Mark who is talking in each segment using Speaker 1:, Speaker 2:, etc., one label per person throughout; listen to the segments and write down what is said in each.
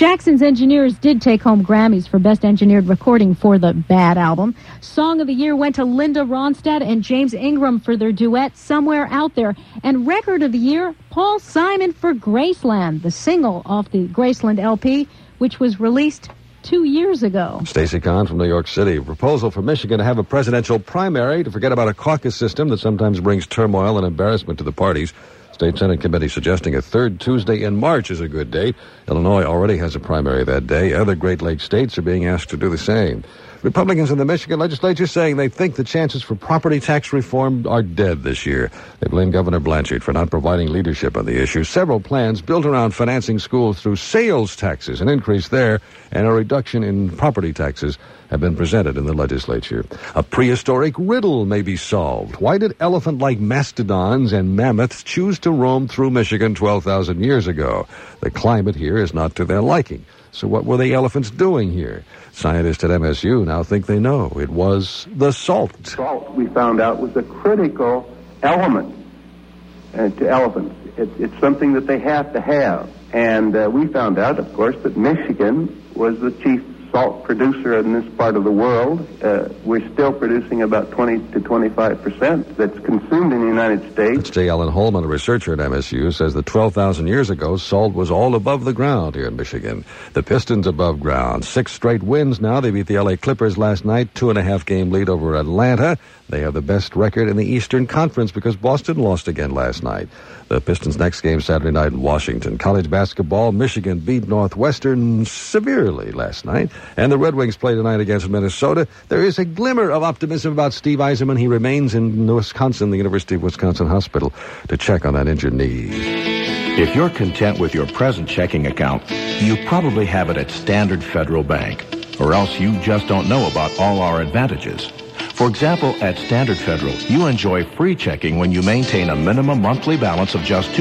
Speaker 1: Jackson's Engineers did take home Grammys for Best Engineered Recording for the Bad album. Song of the Year went to Linda Ronstadt and James Ingram for their duet, Somewhere Out There. And Record of the Year, Paul Simon for Graceland, the single off the Graceland LP, which was released 2 years ago.
Speaker 2: Stacey Kahn from New York City. A proposal for Michigan to have a presidential primary to forget about a caucus system that sometimes brings turmoil and embarrassment to the parties. State Senate Committee suggesting a third Tuesday in March is a good date. Illinois already has a primary that day. Other Great Lakes states are being asked to do the same. Republicans in the Michigan legislature saying they think the chances for property tax reform are dead this year. They blame Governor Blanchard for not providing leadership on the issue. Several plans built around financing schools through sales taxes, an increase there, and a reduction in property taxes have been presented in the legislature. A prehistoric riddle may be solved. Why did elephant-like mastodons and mammoths choose to roam through Michigan 12,000 years ago? The climate here is not to their liking. So what were the elephants doing here? Scientists at MSU now think they know. It was the salt.
Speaker 3: Salt, we found out, was a critical element to elephants. It's something that they have to have. And we found out, of course, that Michigan was the chief salt producer in this part of the world. We're still producing about 20 to 25% that's consumed in the United States.
Speaker 2: That's J. Allen Holman, a researcher at MSU, says that 12,000 years ago, salt was all above the ground here in Michigan. The Pistons above ground. 6 straight wins now. They beat the L.A. Clippers last night, 2.5-game lead over Atlanta. They have the best record in the Eastern Conference because Boston lost again last night. The Pistons' next game Saturday night in Washington. College basketball, Michigan beat Northwestern severely last night. And the Red Wings play tonight against Minnesota. There is a glimmer of optimism about Steve Eisenman. He remains in Wisconsin, the University of Wisconsin Hospital, to check on that injured knee.
Speaker 4: If you're content with your present checking account, you probably have it at Standard Federal Bank. Or else you just don't know about all our advantages. For example, at Standard Federal, you enjoy free checking when you maintain a minimum monthly balance of just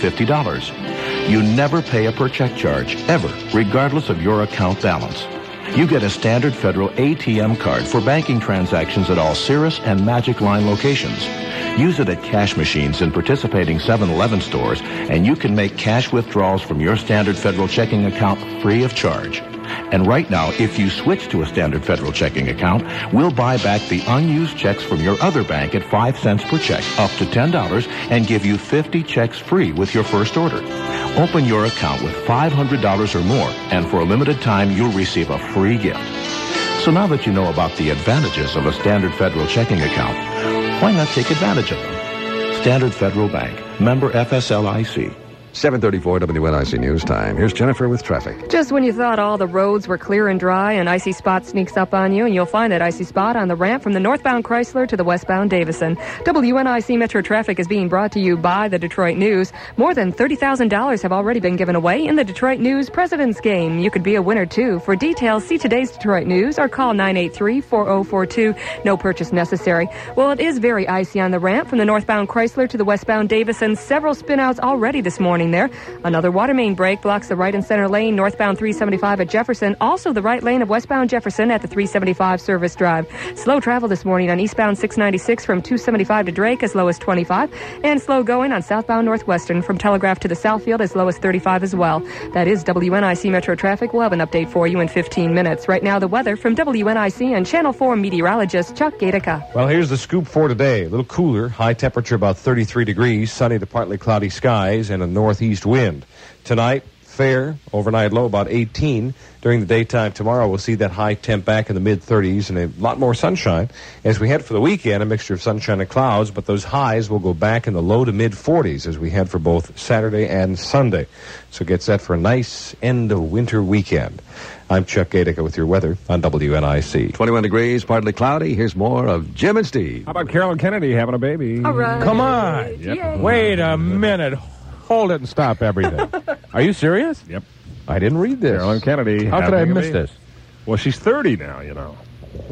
Speaker 4: $250. You never pay a per-check charge, ever, regardless of your account balance. You get a Standard Federal ATM card for banking transactions at all Cirrus and Magic Line locations. Use it at cash machines in participating 7-Eleven stores, and you can make cash withdrawals from your Standard Federal checking account free of charge. And right now, if you switch to a Standard Federal checking account, we'll buy back the unused checks from your other bank at 5 cents per check, up to $10, and give you 50 checks free with your first order. Open your account with $500 or more, and for a limited time, you'll receive a free gift. So now that you know about the advantages of a Standard Federal checking account, why not take advantage of them? Standard Federal Bank, member FSLIC.
Speaker 2: 7:34 WNIC News Time. Here's Jennifer with traffic.
Speaker 5: Just when you thought all the roads were clear and dry, an icy spot sneaks up on you, and you'll find that icy spot on the ramp from the northbound Chrysler to the westbound Davison. WNIC Metro Traffic is being brought to you by the Detroit News. More than $30,000 have already been given away in the Detroit News President's Game. You could be a winner, too. For details, see today's Detroit News or call 983-4042. No purchase necessary. Well, it is very icy on the ramp from the northbound Chrysler to the westbound Davison. Several spinouts already this morning there. Another water main break blocks the right and center lane northbound 375 at Jefferson. Also the right lane of westbound Jefferson at the 375 Service Drive. Slow travel this morning on eastbound 696 from 275 to Drake as low as 25. And slow going on southbound Northwestern from Telegraph to the Southfield as low as 35 as well. That is WNIC Metro Traffic. We'll have an update for you in 15 minutes. Right now the weather from WNIC and Channel 4 meteorologist Chuck Gatica.
Speaker 6: Well, here's the scoop for today. A little cooler. High temperature about 33 degrees. Sunny to partly cloudy skies and a northeast wind. Tonight, fair. Overnight low about 18. During the daytime tomorrow, we'll see that high temp back in the mid-30s and a lot more sunshine. As we head for the weekend, a mixture of sunshine and clouds, but those highs will go back in the low to mid-40s as we head for both Saturday and Sunday. So get set for a nice end of winter weekend. I'm Chuck Gatica with your weather on WNIC.
Speaker 2: 21 degrees, partly cloudy. Here's more of Jim and Steve.
Speaker 7: How about Carolyn Kennedy having a baby?
Speaker 5: All right.
Speaker 7: Come on.
Speaker 5: Yep.
Speaker 7: Wait a minute. Hold it and stop everything. Are you serious?
Speaker 6: Yep.
Speaker 7: I didn't read this.
Speaker 6: Carolyn Kennedy.
Speaker 7: How could I have missed this?
Speaker 6: Well, she's 30 now, you know.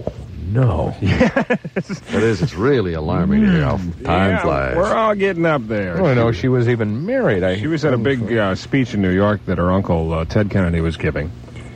Speaker 7: No.
Speaker 2: It is. It's really alarming to hear how time flies.
Speaker 6: We're all getting up there.
Speaker 7: I know she was even married.
Speaker 6: She was at a big speech in New York that her uncle, Ted Kennedy, was giving.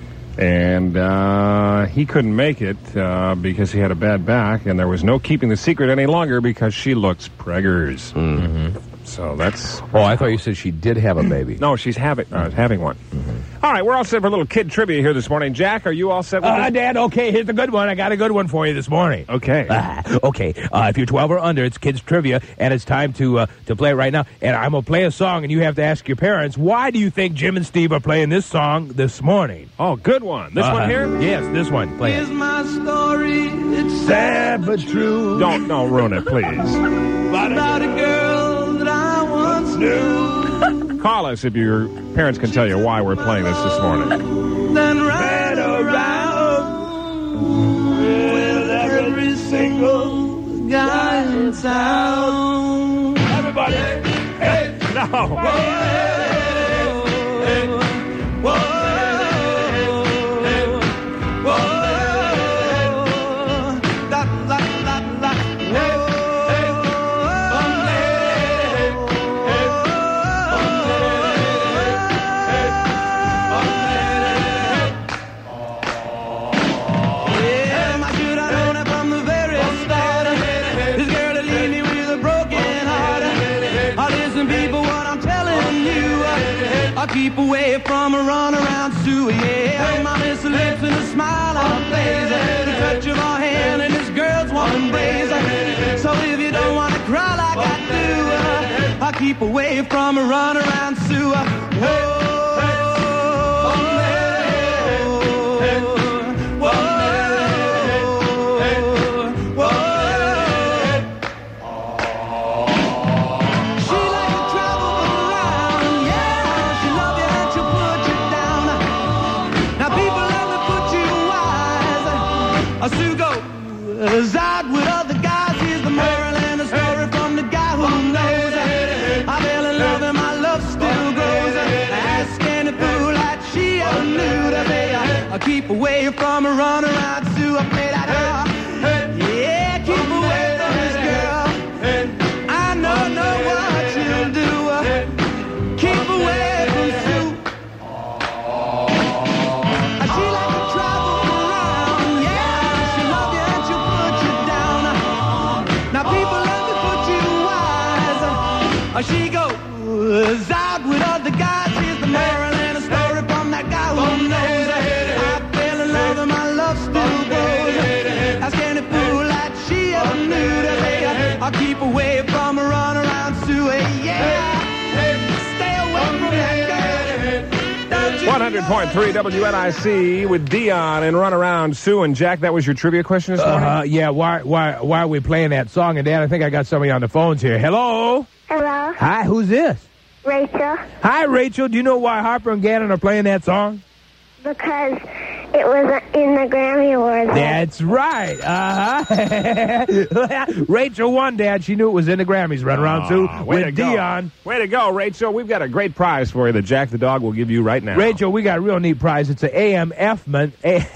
Speaker 6: And he couldn't make it because he had a bad back, and there was no keeping the secret any longer because she looks preggers.
Speaker 2: Mm-hmm.
Speaker 6: So that's...
Speaker 7: Oh, I thought you said she did have a baby.
Speaker 6: No, she's having one.
Speaker 7: Mm-hmm. All right, we're all set for a little kid trivia here this morning. Jack, are you all set with this?
Speaker 8: Dad, okay, here's a good one. I got a good one for you this morning.
Speaker 7: Okay.
Speaker 8: If you're 12 or under, it's kids trivia, and it's time to play it right now. And I'm going to play a song, and you have to ask your parents, why do you think Jim and Steve are playing this song this morning?
Speaker 7: Oh, good one. This one here?
Speaker 8: Yes, this one. Play
Speaker 9: Here's
Speaker 8: it.
Speaker 9: my story. It's
Speaker 8: Sad but true.
Speaker 7: Don't ruin it, please.
Speaker 9: about a girl that I once knew.
Speaker 7: Call us if your parents can tell you why we're playing this morning.
Speaker 9: Then ran around with every single guy in town.
Speaker 8: Everybody.
Speaker 9: Hey,
Speaker 7: No.
Speaker 9: Keep away from a runaround Sue, yeah. My miss lips and a smile on her face, the touch of her hand and this girl's warm embrace. So if you don't want to cry like I do, I'll keep away from a runaround Sue. Sue goes out with other guys. Here's the moral and the story from the guy who knows. I fell in love and my love still grows. Ask any fool that she ever knew to say, I'll keep away from a runaround Sue. I play that out. Yeah, keep away from this girl. I know what she'll do. Keep away from Sue. She like to travel around, yeah. She love you and she'll put you down. Now people let me put you wise. She goes out with other guys. Here's the moral and a story from that guy who knows. I fell in love and my love still grows. Ask any fool that she ever knew to say, I'll keep away from a runaround Sue, yeah. Stay away from that girl.
Speaker 7: 100.3 WNIC with Dion and Runaround Sue and Jack. That was your trivia question this morning?
Speaker 8: Yeah, why are we playing that song? And Dad, I think I got somebody on the phones here. Hello?
Speaker 10: Hello,
Speaker 8: Hi, who's this?
Speaker 10: Rachel,
Speaker 8: Hi, Rachel. Do you know why Harper and Gannon are playing that song?
Speaker 10: because it was in the Grammy Awards.
Speaker 8: That's right. Rachel won, Dad. She knew it was in the Grammys. Runaround Sue with Dion.
Speaker 7: Way to go, Rachel. We've got a great prize for you that Jack the dog will give you right now.
Speaker 8: Rachel, we got a real neat prize. It's an AM-FM.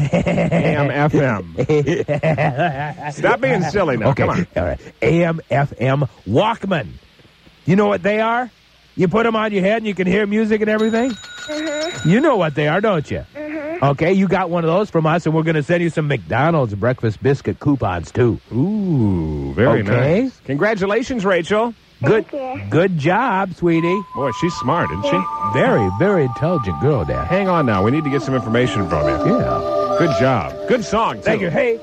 Speaker 7: AM-FM. Stop being silly now.
Speaker 8: Okay.
Speaker 7: Come on.
Speaker 8: All right. AM-FM Walkman. You know what they are? You put them on your head and you can hear music and everything?
Speaker 10: Mm-hmm.
Speaker 8: You know what they are, don't you?
Speaker 10: Mm-hmm.
Speaker 8: Okay, you got one of those from us, and we're going to send you some McDonald's breakfast biscuit coupons, too.
Speaker 7: Ooh, very
Speaker 8: Okay.
Speaker 7: nice. Congratulations, Rachel.
Speaker 8: Good,
Speaker 10: Thank you.
Speaker 8: good job, sweetie.
Speaker 7: Boy, she's smart, isn't she?
Speaker 8: Very, very intelligent girl, Dad.
Speaker 7: Hang on now. We need to get some information from you.
Speaker 8: Yeah.
Speaker 7: Good job. Good song, too.
Speaker 8: Thank you. Hey.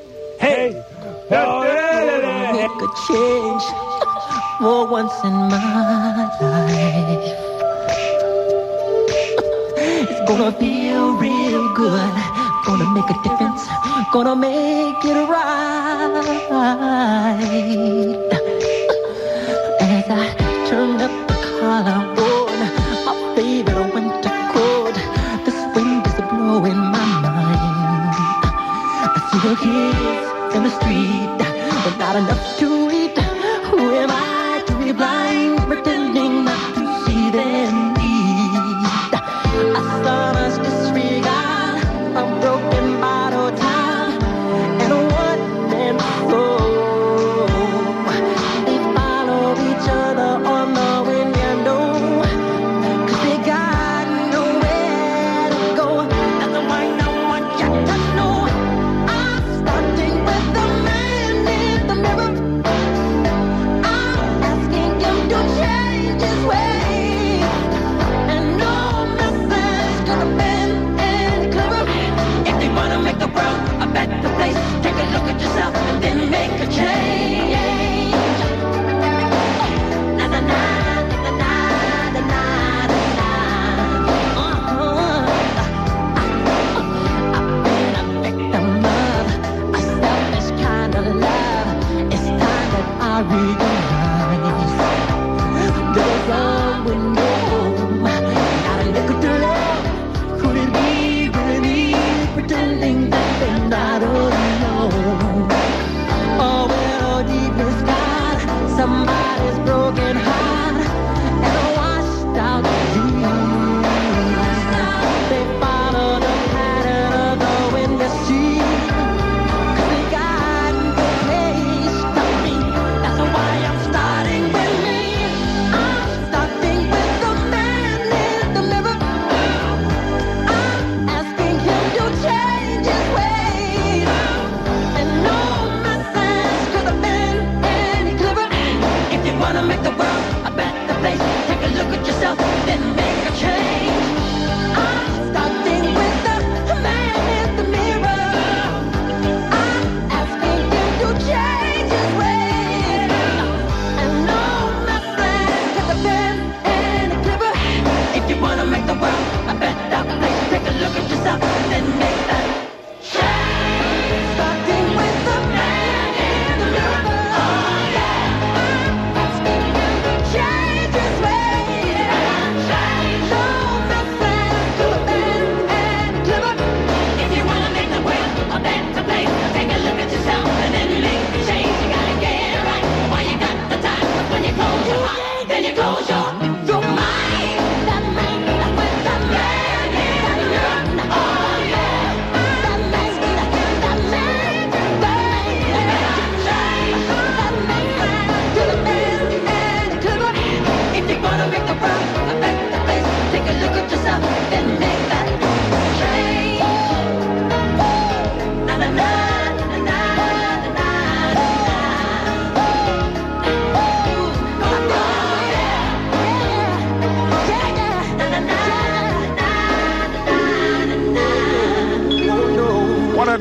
Speaker 11: Make a change for once in my life. It's gonna feel real good. Gonna make a difference. Gonna make it right. As I turn up the collar on my favorite winter coat, this wind is blowing my mind. I see the kids in the street, but not enough to eat. Who am I to be blind, pretending not to see their need? I saw us disregard a broken bottle top and a one-man show. They follow each other on the window, 'cause they got nowhere to go. That's why I want you to know I'm starting with the man in the mirror.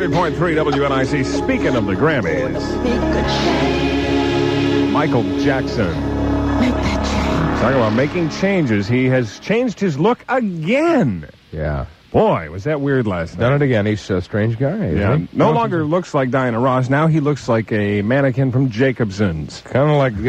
Speaker 7: 100.3 WNIC. Speaking of the Grammys, Michael Jackson. Talking about making changes. He has changed his look again.
Speaker 6: Yeah.
Speaker 7: Boy, was that weird last night.
Speaker 6: Done it again. He's a strange guy.
Speaker 7: Yeah. No longer looks like Diana Ross. Now he looks like a mannequin from Jacobson's.
Speaker 6: Kind of like...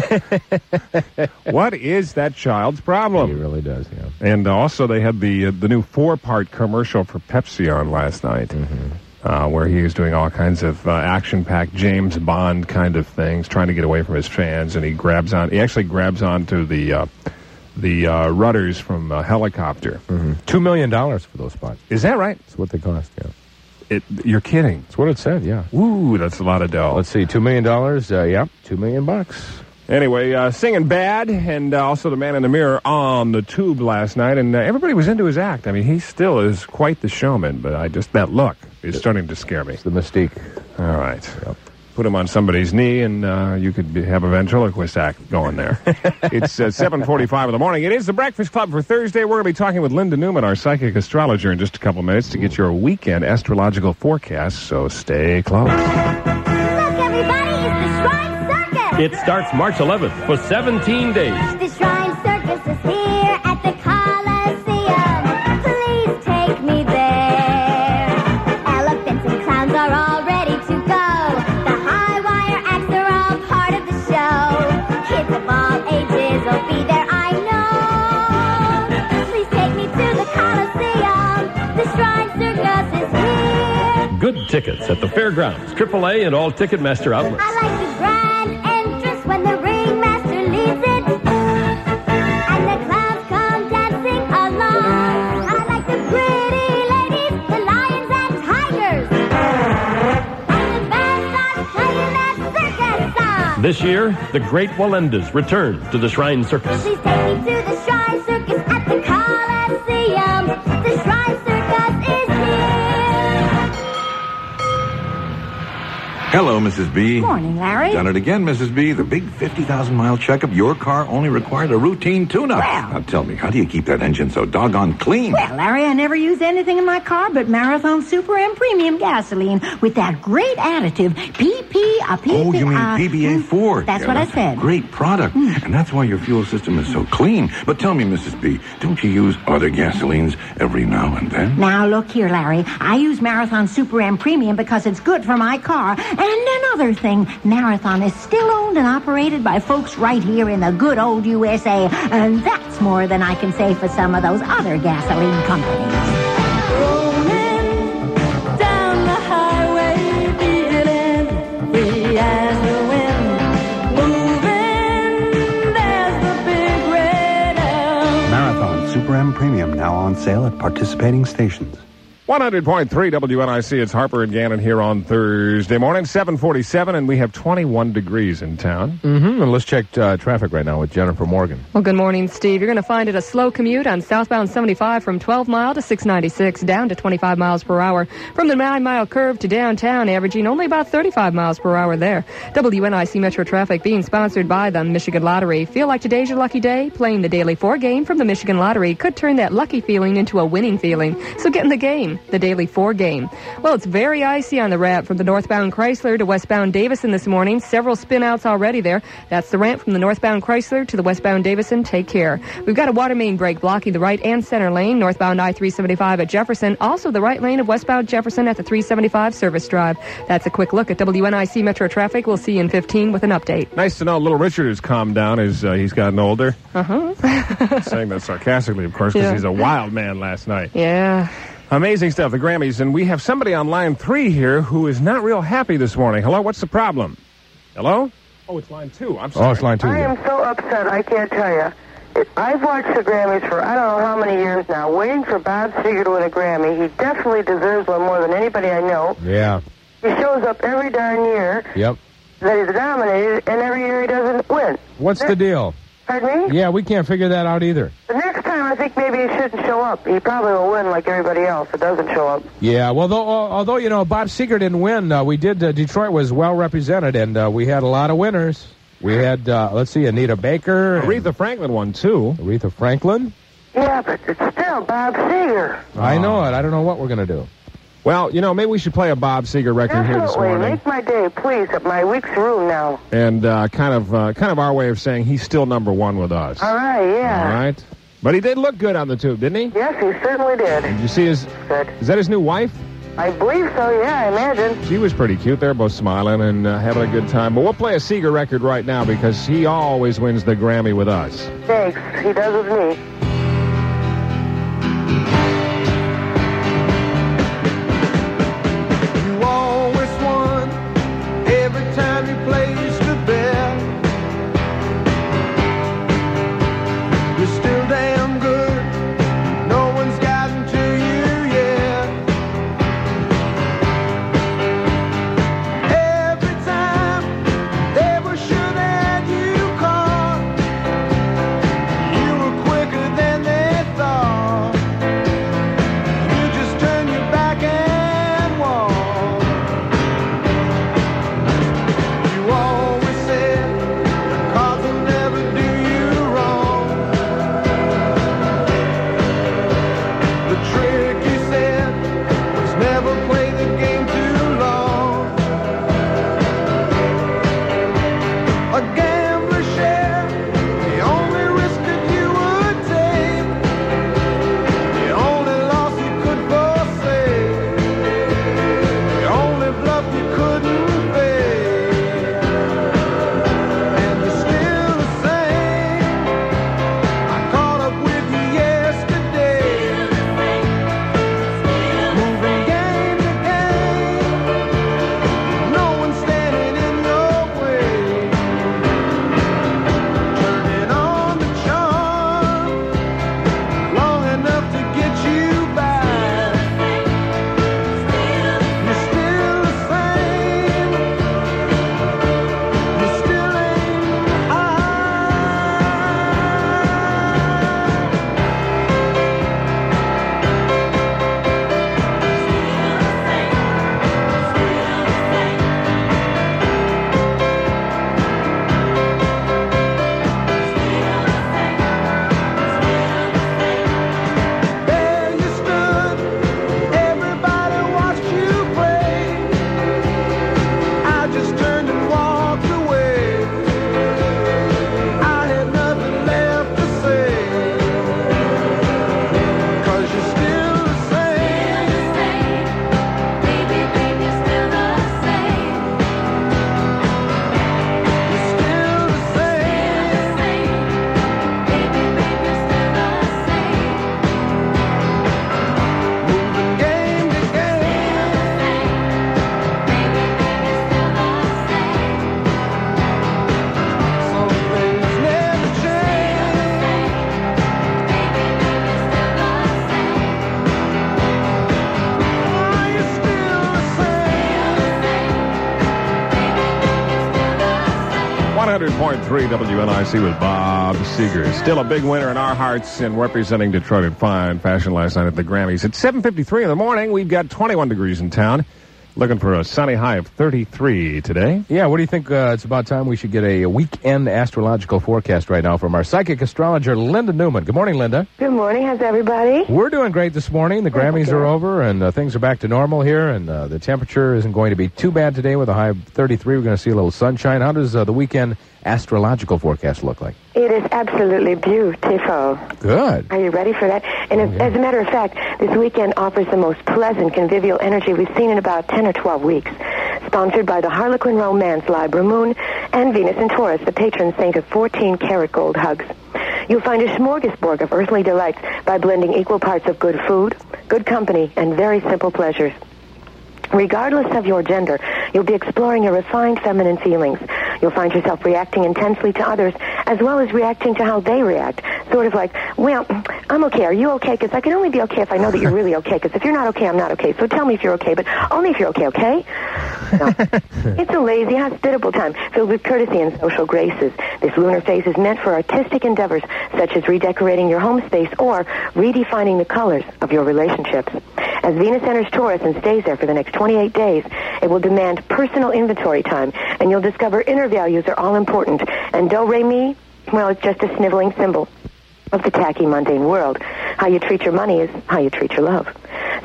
Speaker 7: What is that child's problem?
Speaker 6: He really does, yeah.
Speaker 7: And also they had the new 4-part commercial for Pepsi on last night, where he was doing all kinds of action-packed James Bond kind of things, trying to get away from his fans, and he actually grabs onto the rudders from a helicopter.
Speaker 6: $2 million for those spots.
Speaker 7: Is that right?
Speaker 6: That's what they cost, yeah.
Speaker 7: You're kidding.
Speaker 6: That's what it said, yeah.
Speaker 7: Ooh, that's a lot of dough.
Speaker 6: Let's see, $2 million, yeah, $2 million.
Speaker 7: Anyway, singing Bad, and also The Man in the Mirror on the Tube last night, and everybody was into his act. I mean, he still is quite the showman, but that look is starting to scare me.
Speaker 6: It's the mystique.
Speaker 7: All right. Yep. Put him on somebody's knee, and you could have a ventriloquist act going there. It's 7:45 in the morning. It is the Breakfast Club for Thursday. We're going to be talking with Linda Newman, our psychic astrologer, in just a couple minutes to get your weekend astrological forecast, so stay close.
Speaker 12: Look, everybody, it's the Shrine Circus!
Speaker 13: It starts March 11th for 17 days.
Speaker 12: The Shrine Circus is here at the Coliseum. Please take me there. Elephants and clowns are all ready to go. The high wire acts are all part of the show. Kids of all ages will be there, I know. Please take me to the Coliseum. The Shrine Circus is here.
Speaker 13: Good tickets at the fairgrounds, AAA, and all Ticketmaster outlets.
Speaker 12: I like the grand entrance when the ringmaster leads it, and the clowns come dancing along. I like the pretty ladies, the lions and tigers, and the band starts playing that circus song.
Speaker 13: This year, the Great Walendas return to the Shrine Circus.
Speaker 12: Please take me to the Shrine Circus at the Coliseum. The Shrine Circus is here.
Speaker 4: Hello, Mrs. B.
Speaker 14: Morning, Larry.
Speaker 4: Done it again, Mrs. B. The big 50,000-mile checkup. Your car only required a routine tune-up.
Speaker 14: Well.
Speaker 4: Now tell me, how do you keep that engine so doggone clean?
Speaker 14: Well, Larry, I never use anything in my car but Marathon Super M Premium gasoline with that great additive,
Speaker 4: Oh, you mean PBA4.
Speaker 14: That's what I
Speaker 4: a
Speaker 14: said.
Speaker 4: Great product. And that's why your fuel system is so clean. But tell me, Mrs. B, don't you use other gasolines every now and then?
Speaker 14: Now, look here, Larry. I use Marathon Super M Premium because it's good for my car. And another thing, Marathon is still owned and operated by folks right here in the good old USA. And that's more than I can say for some of those other gasoline companies.
Speaker 9: Down the highway, feeling free as the wind. Moving, there's the big red elm.
Speaker 15: Marathon Super M Premium now on sale at participating stations.
Speaker 7: 100.3 WNIC. It's Harper and Gannon here on Thursday morning, 7:47, and we have 21 degrees in town.
Speaker 6: And let's check traffic right now with Jennifer Morgan.
Speaker 5: Well, good morning, Steve. You're going to find it a slow commute on southbound 75 from 12 Mile to 696, down to 25 miles per hour. From the 9-mile curve to downtown, averaging only about 35 miles per hour there. WNIC Metro Traffic being sponsored by the Michigan Lottery. Feel like today's your lucky day? Playing the Daily 4 game from the Michigan Lottery could turn that lucky feeling into a winning feeling. So get in the game. The Daily 4 game. Well, it's very icy on the ramp from the northbound Chrysler to westbound Davison this morning. Several spin-outs already there. That's the ramp from the northbound Chrysler to the westbound Davison. Take care. We've got a water main break blocking the right and center lane, northbound I-375 at Jefferson. Also the right lane of westbound Jefferson at the 375 service drive. That's a quick look at WNIC Metro Traffic. We'll see you in 15 with an update.
Speaker 7: Nice to know Little Richard has calmed down as he's gotten older. Saying that sarcastically, of course, because he's a wild man last night.
Speaker 5: Yeah.
Speaker 7: Amazing stuff, the Grammys. And we have somebody on line 3 here who is not real happy this morning. Hello, what's the problem? Hello? Oh, it's line 2. I'm sorry.
Speaker 6: Oh, it's line 2.
Speaker 16: I am so upset, I can't tell you. I've watched the Grammys for I don't know how many years now, waiting for Bob Seger to win a Grammy. He definitely deserves one more than anybody I know.
Speaker 6: Yeah.
Speaker 16: He shows up every darn year
Speaker 6: Yep.
Speaker 16: that he's nominated, and every year he doesn't win.
Speaker 6: What's the deal?
Speaker 16: Pardon me?
Speaker 6: Yeah, we can't figure that out either.
Speaker 16: The next time, I think maybe he shouldn't show up. He probably will win like everybody else that doesn't show up.
Speaker 6: Yeah, well, although you know, Bob Seger didn't win, we did, Detroit was well represented, and we had a lot of winners. We had, let's see, Anita Baker.
Speaker 7: Aretha Franklin won, too.
Speaker 6: Aretha Franklin?
Speaker 16: Yeah, but it's still Bob Seger.
Speaker 6: I know it. I don't know what we're going to do.
Speaker 7: Well, maybe we should play a Bob Seger record here this
Speaker 16: Absolutely.
Speaker 7: morning.
Speaker 16: Make my day, please. My week's ruined now.
Speaker 7: And kind of our way of saying he's still number one with us.
Speaker 16: All right, yeah.
Speaker 7: All right. But he did look good on the tube, didn't he?
Speaker 16: Yes, he certainly did.
Speaker 7: Did you see his...
Speaker 16: Good.
Speaker 7: Is that his new wife?
Speaker 16: I believe so, yeah, I imagine.
Speaker 7: She was pretty cute. They're both smiling and having a good time. But we'll play a Seger record right now because he always wins the Grammy with us.
Speaker 16: Thanks. He does with me.
Speaker 9: You always won every time you placed a bet. You're still damn good. No one's gotten to you yet. Every time they were sure that you caught, you were quicker than they thought. You just turn your back and walk. You always said the cards will never do you wrong. The trick you said was never play the game too long. A gambler shared the only risk that you would take, the only loss you could foresee, the only bluff you couldn't fake. And you're still the same. I caught up with you yesterday, moving game to game. No one's standing in your way. Turning on the charm long enough to get you back. You're still the same. You still ain't high. There you stood, everybody watched you play. I just turned and walked away. I had nothing left to say. 'Cause you're still the same. Baby, you're still the same. You're still the same. Baby, you're still the same. Moving game to game. Some things never change. Are you still the same?
Speaker 7: 100.3 WNIC with Bob Seger. Still a big winner in our hearts and representing Detroit in fine fashion last night at the Grammys. At 7:53 in the morning, we've got 21 degrees in town. Looking for a sunny high of 33 today.
Speaker 8: Yeah, what do you think? It's about time we should get a weekend astrological forecast right now from our psychic astrologer, Linda Newman. Good morning, Linda.
Speaker 16: Good morning. How's everybody?
Speaker 8: We're doing great this morning. The Grammys are over, and things are back to normal here, and the temperature isn't going to be too bad today with a high of 33. We're going to see a little sunshine. How does the weekend astrological forecast look like?
Speaker 16: It is absolutely beautiful.
Speaker 8: Good.
Speaker 16: Are you ready for that? And as a matter of fact, this weekend offers the most pleasant, convivial energy we've seen in about 10 or 12 weeks. Sponsored by the Harlequin Romance Libra Moon and Venus in Taurus, the patron saint of 14-karat gold hugs. You'll find a smorgasbord of earthly delights by blending equal parts of good food, good company, and very simple pleasures. Regardless of your gender, you'll be exploring your refined feminine feelings. You'll find yourself reacting intensely to others as well as reacting to how they react. Sort of like, well, I'm okay. Are you okay? Because I can only be okay if I know that you're really okay. Because if you're not okay, I'm not okay. So tell me if you're okay, but only if you're okay, okay? No. It's a lazy, hospitable time filled with courtesy and social graces. This lunar phase is meant for artistic endeavors such as redecorating your home space or redefining the colors of your relationships. As Venus enters Taurus and stays there for the next 28 days, it will demand personal inventory time, and you'll discover inner values are all important. And do-re-mi, well, it's just a sniveling symbol of the tacky, mundane world. How you treat your money is how you treat your love.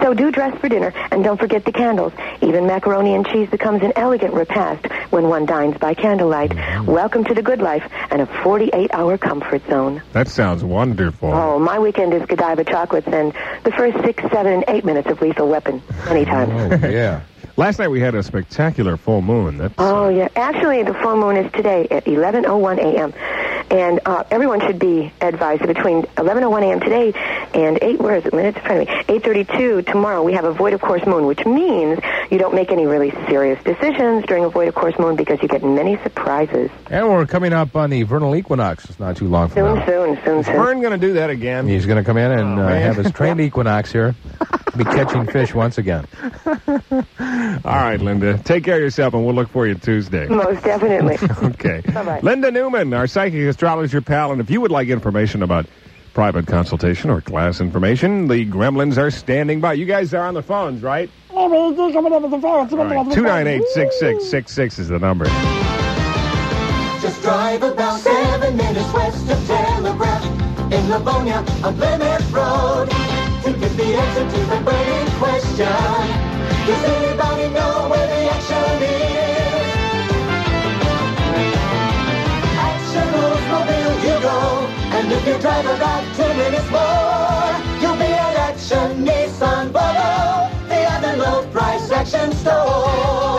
Speaker 16: So do dress for dinner, and don't forget the candles. Even macaroni and cheese becomes an elegant repast when one dines by candlelight. Welcome to the good life and a 48-hour comfort zone.
Speaker 7: That sounds wonderful.
Speaker 16: Oh, my weekend is Godiva chocolates and the first 6, 7, and 8 minutes of Lethal Weapon. Anytime.
Speaker 7: Oh, yeah. Last night we had a spectacular full moon.
Speaker 16: Oh, yeah. Actually, the full moon is today at 11:01 a.m. And everyone should be advised that between 11:01 a.m. today and 8:32 tomorrow, we have a void of course moon, which means you don't make any really serious decisions during a void of course moon because you get many surprises.
Speaker 8: And we're coming up on the vernal equinox. It's not too long from now.
Speaker 16: Soon.
Speaker 7: Is Vern going to do that again?
Speaker 8: He's going to come in and have his trained equinox here. Be catching fish once again.
Speaker 7: All right, Linda. Take care of yourself, and we'll look for you Tuesday.
Speaker 16: Most definitely.
Speaker 7: Okay.
Speaker 16: Bye-bye.
Speaker 7: Linda Newman, our psychic astrologer pal, and if you would like information about private consultation or class information, the Gremlins are standing by. You guys are on the phones, right? All right. 298-6666 is the number.
Speaker 9: Just drive about 7 minutes west of Telegraph in Livonia on Plymouth Road to get the answer to the burning question. Does anybody know where the action is? Action Oldsmobile you go, and if you drive about 2 minutes more, you'll be at Action Nissan Volvo, the other low price action store.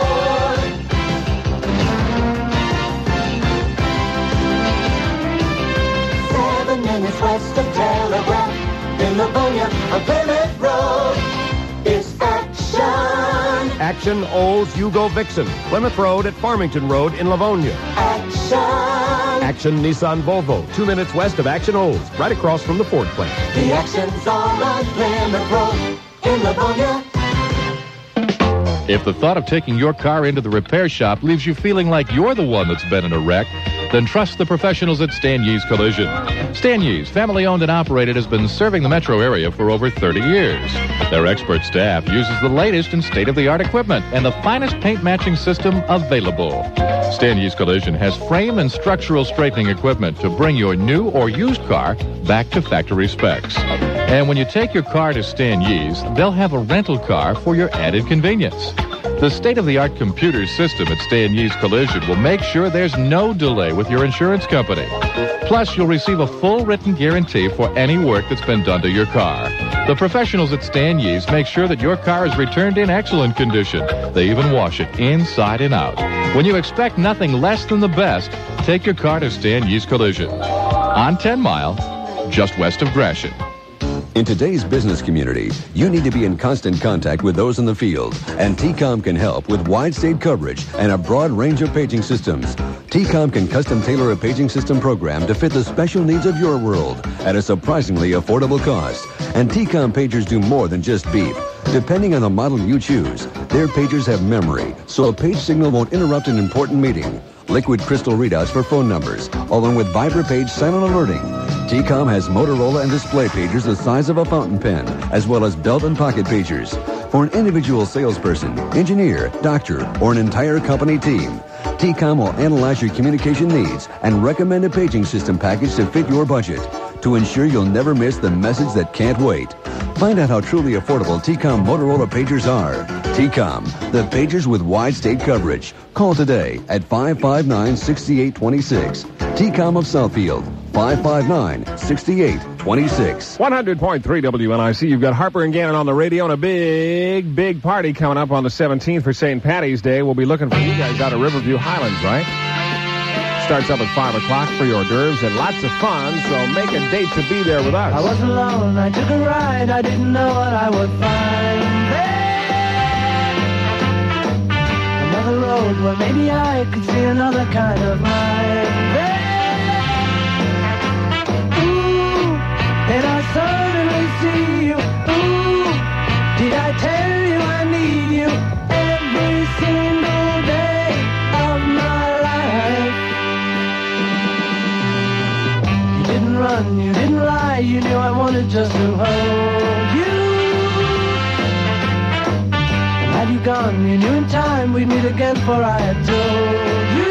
Speaker 9: 7 minutes west of Telegraph in Livonia on Plymouth Road. It's Action.
Speaker 13: Action Olds Yugo Vixen, Plymouth Road at Farmington Road in Livonia.
Speaker 9: Action.
Speaker 13: Action Nissan Volvo, 2 minutes west of Action Olds, right across from the Ford plant.
Speaker 9: The action's all on Plymouth Road in Livonia.
Speaker 17: If the thought of taking your car into the repair shop leaves you feeling like you're the one that's been in a wreck, then trust the professionals at Stan Yee's Collision. Stan Yee's, family-owned and operated, has been serving the metro area for over 30 years. Their expert staff uses the latest and state-of-the-art equipment and the finest paint-matching system available. Stan Yee's Collision has frame and structural straightening equipment to bring your new or used car back to factory specs. And when you take your car to Stan Yee's, they'll have a rental car for your added convenience. The state-of-the-art computer system at Stan Yee's Collision will make sure there's no delay with your insurance company. Plus, you'll receive a full written guarantee for any work that's been done to your car. The professionals at Stan Yee's make sure that your car is returned in excellent condition. They even wash it inside and out. When you expect nothing less than the best, take your car to Stan Yee's Collision. On 10 Mile, just west of Gratiot.
Speaker 18: In today's business community, you need to be in constant contact with those in the field, and TCOM can help with wide state coverage and a broad range of paging systems. TCOM can custom tailor a paging system program to fit the special needs of your world at a surprisingly affordable cost. And TCOM pagers do more than just beep. Depending on the model you choose, their pagers have memory, so a page signal won't interrupt an important meeting. Liquid crystal readouts for phone numbers, along with VibraPage silent alerting. TCOM has Motorola and display pagers the size of a fountain pen, as well as belt and pocket pagers. For an individual salesperson, engineer, doctor, or an entire company team, TCOM will analyze your communication needs and recommend a paging system package to fit your budget to ensure you'll never miss the message that can't wait. Find out how truly affordable TCOM Motorola pagers are. TCOM, the pagers with wide state coverage. Call today at 559-6826. TCOM of Southfield, 559-6826.
Speaker 7: 100.3 WNIC. You've got Harper and Gannon on the radio and a big, big party coming up on the 17th for St. Patty's Day. We'll be looking for you guys out of Riverview Highlands, right? Starts up at 5 o'clock for your hors d'oeuvres and lots of fun, so make a date to be there with us.
Speaker 9: I was alone, I took a ride, I didn't know what I would find there. Another road where maybe I could see another kind of mind there. Ooh, and I suddenly see you. Ooh, did I tell you I need you every single day of my life? You didn't run, you didn't lie, you knew I wanted just to hold you. And had you gone, you knew in time we'd meet again, for I had told you.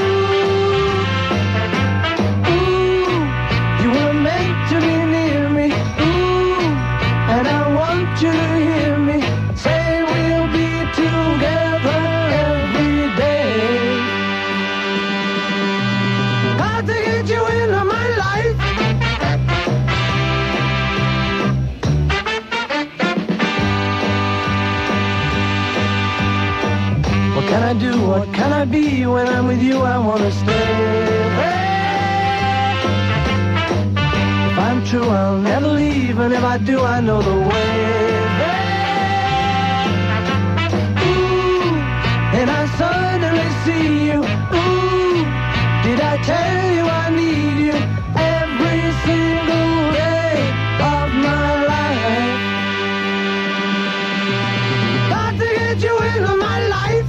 Speaker 9: Ooh, you were meant to be near me. Ooh, and I want you to hear me. can I do? What can I be? When I'm with you, I wanna stay. If I'm true, I'll never leave, and if I do, I know the way. Ooh, and I suddenly see you. Ooh, did I tell you I need you every single day of my life? Got to get you into my life.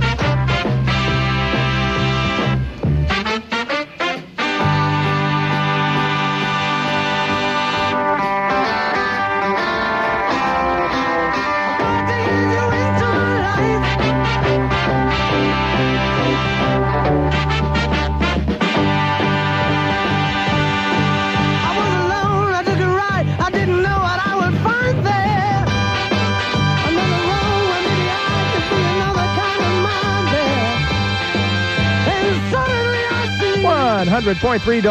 Speaker 8: .3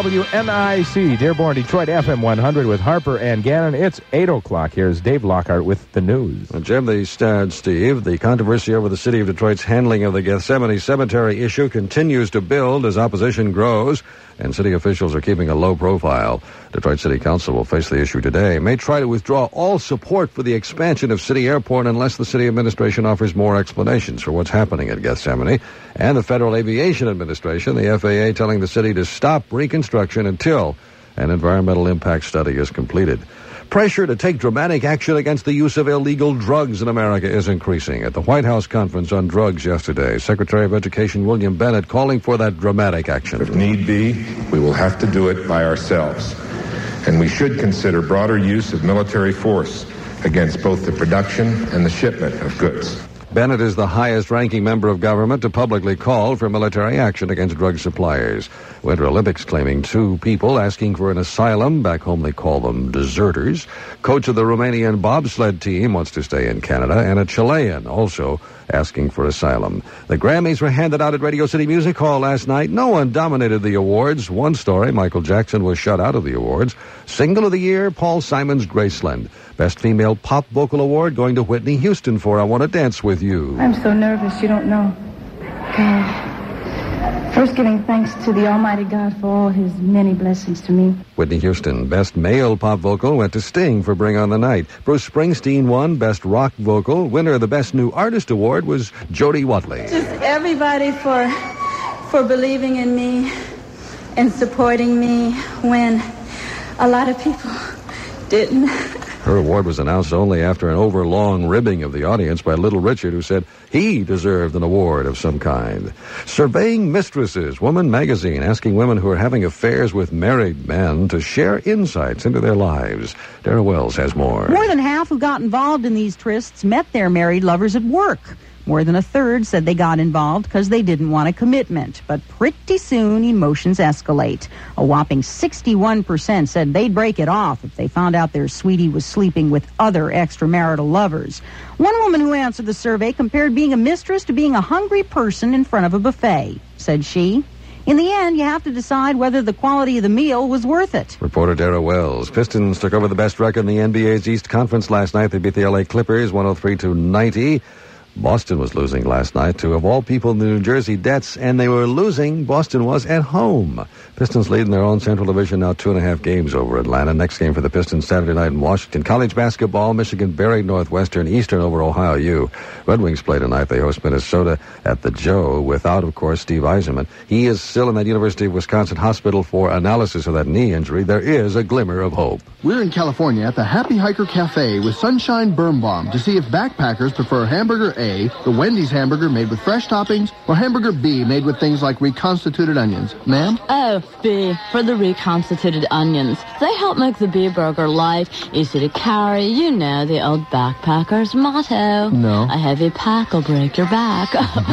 Speaker 8: WNIC, Dearborn, Detroit, FM 100 with Harper and Gannon. It's 8 o'clock. Here's Dave Lockhart with the news.
Speaker 2: Well, Jim, Steve, the controversy over the city of Detroit's handling of the Gethsemane Cemetery issue continues to build as opposition grows, and city officials are keeping a low profile. Detroit City Council will face the issue today. It may try to withdraw all support for the expansion of City Airport unless the city administration offers more explanations for what's happening at Gethsemane. And the Federal Aviation Administration, the FAA, telling the city to stop reconstruction until an environmental impact study is completed. Pressure to take dramatic action against the use of illegal drugs in America is increasing. At the White House Conference on Drugs yesterday, Secretary of Education William Bennett calling for that dramatic action.
Speaker 19: If need be, we will have to do it by ourselves. And we should consider broader use of military force against both the production and the shipment of goods.
Speaker 2: Bennett is the highest-ranking member of government to publicly call for military action against drug suppliers. Winter Olympics claiming 2 people asking for an asylum. Back home they call them deserters. Coach of the Romanian bobsled team wants to stay in Canada, and a Chilean also asking for asylum. The Grammys were handed out at Radio City Music Hall last night. No one dominated the awards. One story, Michael Jackson was shut out of the awards. Single of the Year, Paul Simon's Graceland. Best Female Pop Vocal Award going to Whitney Houston for I Want to Dance with You.
Speaker 20: I'm so nervous, you don't know. God. First, giving thanks to the Almighty God for all his many blessings to me.
Speaker 2: Whitney Houston, Best Male Pop Vocal, went to Sting for Bring on the Night. Bruce Springsteen won Best Rock Vocal. Winner of the Best New Artist Award was Jody Watley.
Speaker 20: Just everybody for believing in me and supporting me when a lot of people didn't.
Speaker 2: Her award was announced only after an overlong ribbing of the audience by Little Richard, who said he deserved an award of some kind. Surveying Mistresses, Woman Magazine, asking women who are having affairs with married men to share insights into their lives. Dara Wells has more.
Speaker 21: More than half who got involved in these trysts met their married lovers at work. More than a third said they got involved because they didn't want a commitment. But pretty soon, emotions escalate. A whopping 61% said they'd break it off if they found out their sweetie was sleeping with other extramarital lovers. One woman who answered the survey compared being a mistress to being a hungry person in front of a buffet. Said she, in the end, you have to decide whether the quality of the meal was worth it.
Speaker 2: Reporter Dara Wells. Pistons took over the best record in the NBA's East Conference last night. They beat the LA Clippers 103-90. Boston was losing last night to, of all people, the New Jersey Nets, and they were losing. Boston was at home. Pistons lead in their own Central Division now 2.5 games over Atlanta. Next game for the Pistons Saturday night in Washington. College basketball, Michigan buried Northwestern, Eastern over Ohio U. Red Wings play tonight. They host Minnesota at the Joe without, of course, Steve Eisenman. He is still in that University of Wisconsin hospital for analysis of that knee injury. There is a glimmer of hope.
Speaker 22: We're in California at the Happy Hiker Cafe with Sunshine Birnbaum to see if backpackers prefer hamburger A, the Wendy's hamburger made with fresh toppings, or hamburger B made with things like reconstituted onions. Ma'am?
Speaker 23: Oh, B, for the reconstituted onions. They help make the B burger light, easy to carry. You know the old backpacker's motto.
Speaker 22: No.
Speaker 23: A heavy pack will break your back.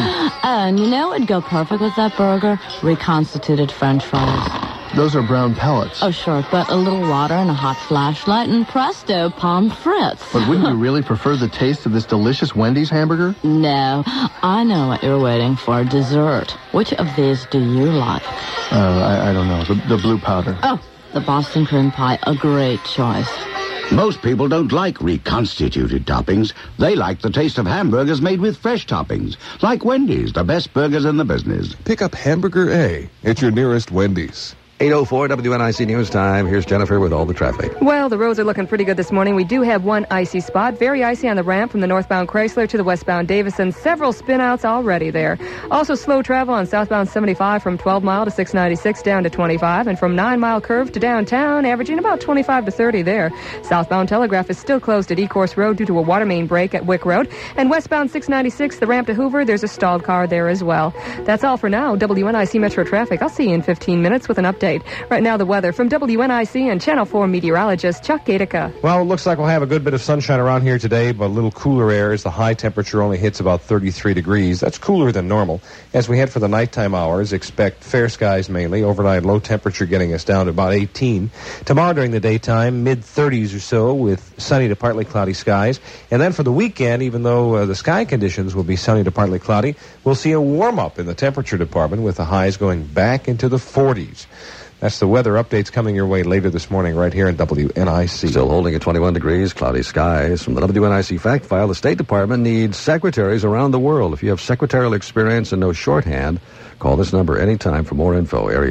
Speaker 23: And you know what'd go perfect with that burger? Reconstituted French fries.
Speaker 22: Those are brown pellets.
Speaker 23: Oh, sure, but a little water and a hot flashlight and presto, pommes frites.
Speaker 22: But wouldn't you really prefer the taste of this delicious Wendy's hamburger?
Speaker 23: No, I know what you're waiting for, dessert. Which of these do you like?
Speaker 22: I don't know. The blue powder.
Speaker 23: Oh, the Boston cream pie, a great choice.
Speaker 1: Most people don't like reconstituted toppings. They like the taste of hamburgers made with fresh toppings. Like Wendy's, the best burgers in the business.
Speaker 3: Pick up Hamburger A at your nearest Wendy's.
Speaker 2: 8:04 WNIC News Time. Here's Jennifer with all the traffic.
Speaker 5: Well, the roads are looking pretty good this morning. We do have one icy spot, very icy on the ramp from the northbound Chrysler to the westbound Davison. Several spinouts already there. Also slow travel on southbound 75 from 12 Mile to 696 down to 25, and from 9 Mile Curve to downtown, averaging about 25 to 30 there. Southbound Telegraph is still closed at Ecorse Road due to a water main break at Wick Road. And westbound 696, the ramp to Hoover, there's a stalled car there as well. That's all for now. WNIC Metro Traffic. I'll see you in 15 minutes with an update. Right now, the weather from WNIC and Channel 4 meteorologist Chuck Gatica.
Speaker 6: Well, it looks like we'll have a good bit of sunshine around here today, but a little cooler air as the high temperature only hits about 33 degrees. That's cooler than normal. As we head for the nighttime hours, expect fair skies mainly. Overnight low temperature getting us down to about 18. Tomorrow during the daytime, mid-30s or so with sunny to partly cloudy skies. And then for the weekend, even though the sky conditions will be sunny to partly cloudy, we'll see a warm-up in the temperature department with the highs going back into the 40s. That's the weather updates coming your way later this morning right here in WNIC.
Speaker 2: Still holding at 21 degrees, cloudy skies. From the WNIC fact file, the State Department needs secretaries around the world. If you have secretarial experience and no shorthand, call this number anytime for more info. Area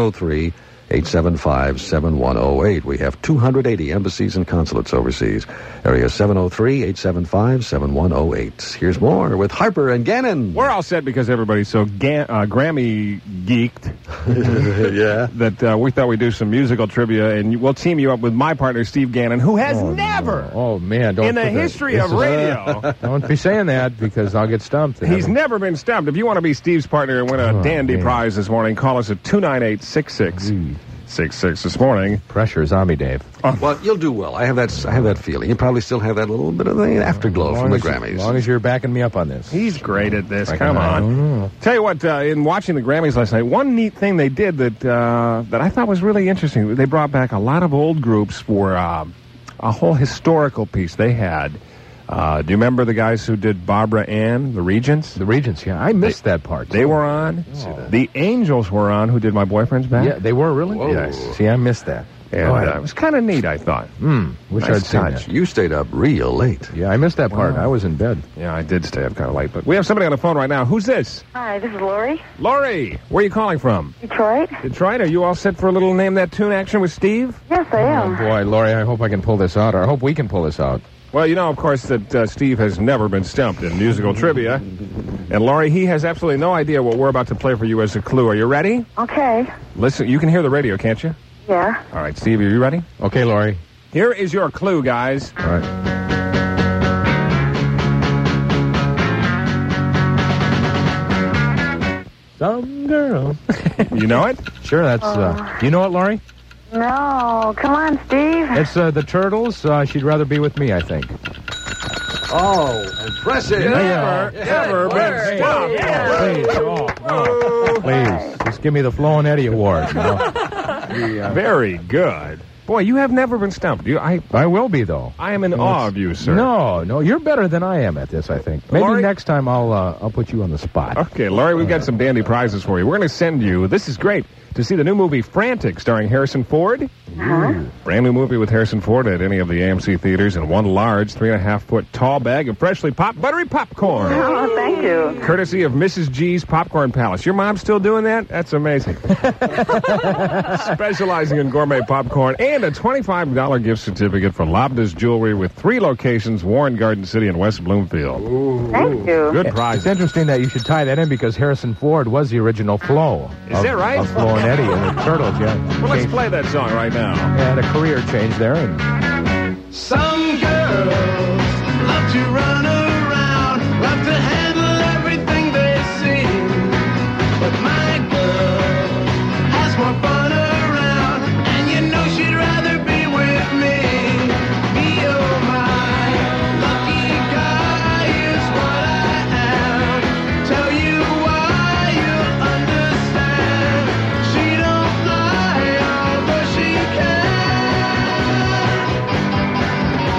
Speaker 2: 703-875-7108. We have 280 embassies and consulates overseas. Area 703-875-7108. Here's more with Harper and Gannon.
Speaker 7: We're all set because everybody's so Grammy geeked
Speaker 2: yeah.
Speaker 7: that we thought we'd do some musical trivia, and we'll team you up with my partner, Steve Gannon, who has never,
Speaker 8: Oh, man. Don't
Speaker 7: in the
Speaker 8: put that-
Speaker 7: history of radio,
Speaker 8: Don't be saying that because I'll get stumped.
Speaker 7: he's never been stumped. If you want to be Steve's partner and win a dandy prize this morning, call us at 298-6666 this morning.
Speaker 8: Pressure is on me, Dave.
Speaker 2: Well, you'll do well. I have that feeling. You probably still have that little bit of the afterglow from the Grammys.
Speaker 8: As long as you're backing me up on this.
Speaker 7: He's great at this.
Speaker 8: Like,
Speaker 7: Come
Speaker 8: I don't
Speaker 7: on.
Speaker 8: know.
Speaker 7: Tell you what, in watching the Grammys last night, one neat thing they did that I thought was really interesting, they brought back a lot of old groups for a whole historical piece they had. Do you remember the guys who did Barbara Ann, the Regents?
Speaker 8: The Regents, yeah. I missed that part.
Speaker 7: They were on. The Angels were on, who did My Boyfriend's Back.
Speaker 8: Yeah, they were really?
Speaker 2: Whoa.
Speaker 8: Yes. See, I missed that.
Speaker 7: And it was kind of neat, I thought.
Speaker 8: Wish
Speaker 7: Nice
Speaker 8: I'd seen
Speaker 7: touch.
Speaker 8: that.
Speaker 2: You stayed up real late.
Speaker 8: Yeah, I missed that part.
Speaker 2: Wow.
Speaker 8: I was in bed.
Speaker 7: Yeah, I did stay up kind of late. But we have somebody on the phone right now. Who's this?
Speaker 16: Hi, this is Lori.
Speaker 7: Lori, where are you calling from?
Speaker 16: Detroit.
Speaker 7: Detroit. Are you all set for a little Name That Tune action with Steve?
Speaker 16: Yes, I am.
Speaker 8: Boy, Lori, I hope I can pull this out, or I hope we can pull this out.
Speaker 7: Well, you know, of course, that Steve has never been stumped in musical trivia. And, Laurie, he has absolutely no idea what we're about to play for you as a clue. Are you ready?
Speaker 16: Okay.
Speaker 7: Listen, you can hear the radio, can't you?
Speaker 16: Yeah.
Speaker 7: All right, Steve, are you ready?
Speaker 8: Okay, Laurie.
Speaker 7: Here is your clue, guys.
Speaker 8: All right. Some girl.
Speaker 7: You know it?
Speaker 8: Sure, that's... do you know it, Laurie?
Speaker 16: No, come on, Steve.
Speaker 8: It's the Turtles. She'd rather be with me, I think.
Speaker 2: Oh, impressive.
Speaker 7: Never been stumped.
Speaker 8: Please, just give me the Flo and Eddie Award. You know?
Speaker 7: Very good. Boy, you have never been stumped. I
Speaker 8: will be, though.
Speaker 7: I am in awe of you, sir.
Speaker 8: No, you're better than I am at this, I think. Maybe
Speaker 7: Laurie?
Speaker 8: next time I'll put you on the spot.
Speaker 7: Okay, Laurie, we've got some dandy prizes for you. We're going to send you, this is great, to see the new movie Frantic starring Harrison Ford. Brand new movie with Harrison Ford at any of the AMC theaters, and one large 3.5-foot tall bag of freshly popped buttery popcorn.
Speaker 16: Oh, thank you.
Speaker 7: Courtesy of Mrs. G's Popcorn Palace. Your mom's still doing that? That's amazing. Specializing in gourmet popcorn and a $25 gift certificate for Lobda's Jewelry with 3 locations, Warren, Garden City, and West Bloomfield.
Speaker 16: Thank you.
Speaker 7: Good prize.
Speaker 8: It's interesting that you should tie that in because Harrison Ford was the original Flo.
Speaker 7: Is that right?
Speaker 8: Of Flo and Eddie and the Turtles, yeah.
Speaker 7: Well, let's play that song right now.
Speaker 8: Had a career change there. And
Speaker 9: Some girls love to run around, love to handle everything they see. But my girl has more fun around, and you know she'd rather be with me. Me, oh my lucky guy is what I am. Tell you why you'll understand. She don't lie, although she can.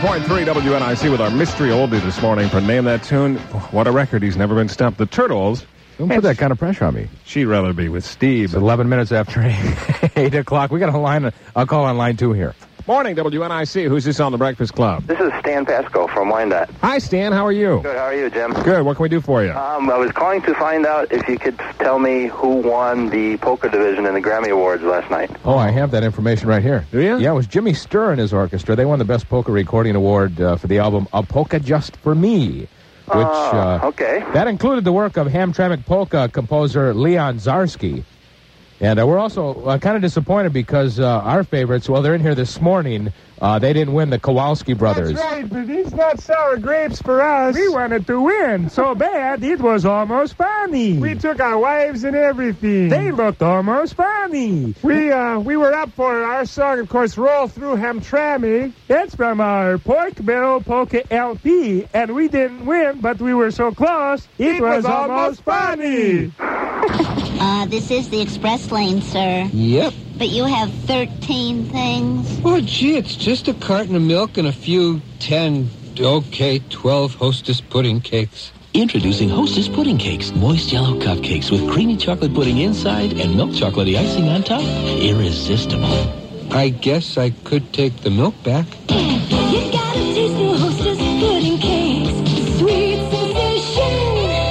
Speaker 7: 100.3 WNIC with our mystery oldie this morning for Name That Tune. What a record. He's never been stumped. The Turtles.
Speaker 8: Don't put that kind of pressure on me.
Speaker 7: She'd rather be with Steve.
Speaker 8: It's 11 minutes after 8 o'clock. We got a line. I'll call on line 2 here.
Speaker 7: Morning, WNIC. Who's this on the Breakfast Club?
Speaker 10: This is Stan Pasco from Wyandotte.
Speaker 7: Hi, Stan. How are you?
Speaker 10: Good. How are you, Jim?
Speaker 7: Good. What can we do for you?
Speaker 10: I was calling to find out if you could tell me who won the polka division in the Grammy Awards last night.
Speaker 8: Oh, I have that information right here.
Speaker 7: Do you?
Speaker 8: Yeah, it was Jimmy Sturr and his orchestra. They won the Best Polka Recording Award for the album A Polka Just For Me. Which,
Speaker 10: okay.
Speaker 8: That included the work of Hamtramck polka composer Leon Zarsky. And we're also kind of disappointed because our favorites, well, they're in here this morning. They didn't win, the Kowalski brothers.
Speaker 11: That's right, but it's not sour grapes for us. We wanted to win so bad it was almost funny. We took our wives and everything. They looked almost funny. We were up for our song, of course, Roll Through Hamtramck. That's from our Pork Barrel Polka LP, and we didn't win, but we were so close it was almost funny.
Speaker 12: This is the express lane, sir.
Speaker 24: Yep.
Speaker 12: But you have 13 things.
Speaker 24: Oh, gee, it's just a carton of milk and a few 12 Hostess pudding cakes.
Speaker 25: Introducing Hostess Pudding Cakes, moist yellow cupcakes with creamy chocolate pudding inside and milk chocolatey icing on top. Irresistible.
Speaker 24: I guess I could take the milk back.
Speaker 9: You gotta taste new Hostess Pudding Cakes. Sweet sensation.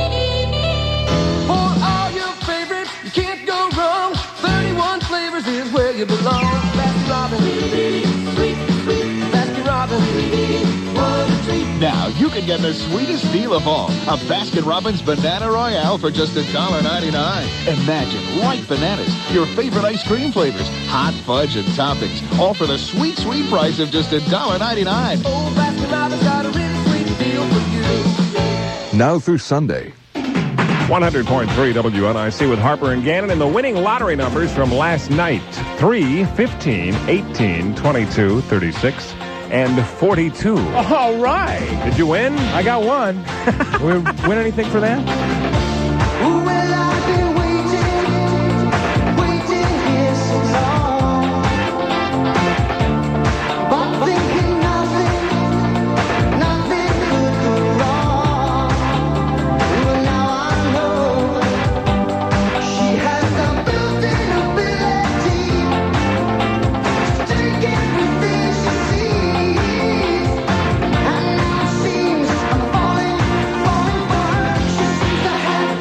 Speaker 9: For all your favorites, you can't go wrong. 31 flavors is where you belong. Baskin Robbins, sweet, Baskin Robbins, what a treat.
Speaker 26: Now, you can get the sweetest deal of all, a Baskin-Robbins Banana Royale for just $1.99. Imagine ripe bananas, your favorite ice cream flavors, hot fudge and toppings, all for the sweet, sweet price of just $1.99.
Speaker 9: Oh, Baskin-Robbins got a really sweet deal for you.
Speaker 3: Now through Sunday.
Speaker 7: 100.3 WNIC with Harper and Gannon and the winning lottery numbers from last night. 3, 15, 18, 22, 36, and 42.
Speaker 8: All right.
Speaker 7: Did you win?
Speaker 8: I got one. We win anything for that?
Speaker 9: Well, I've been waiting here so long. But thinking nothing could go wrong. Well, now I know she has the built-in ability to take everything she sees. And now it seems I'm falling for her. She seems to have